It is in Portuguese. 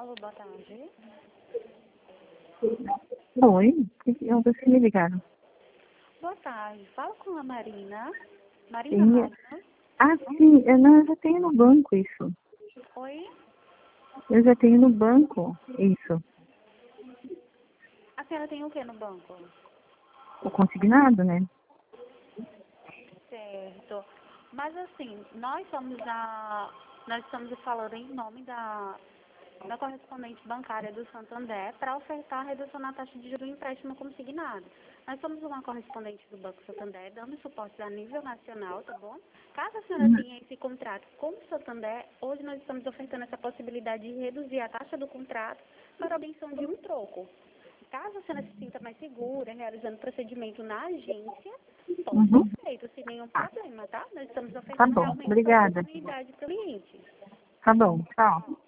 Alô, boa tarde. Oi, vocês me ligaram? Boa tarde. Fala com a Marina. Marina Sim. Magno. Ah, sim, eu já tenho no banco isso. Oi? Eu já tenho no banco isso. A senhora tem o que no banco? O consignado, né? Certo. Mas assim, nós estamos falando em nome da correspondente bancária do Santander para ofertar a redução na taxa de juros do empréstimo consignado. Nós somos uma correspondente do Banco Santander, dando suporte a nível nacional, tá bom? Caso a senhora tenha esse contrato com o Santander, hoje nós estamos ofertando essa possibilidade de reduzir a taxa do contrato para a obtenção de um troco. Caso a senhora se sinta mais segura, realizando o procedimento na agência, pode Uhum. ser feito sem nenhum problema, tá? Nós estamos Tá ofertando bom, realmente essa obrigada. oportunidade para o cliente. Tá bom, tchau.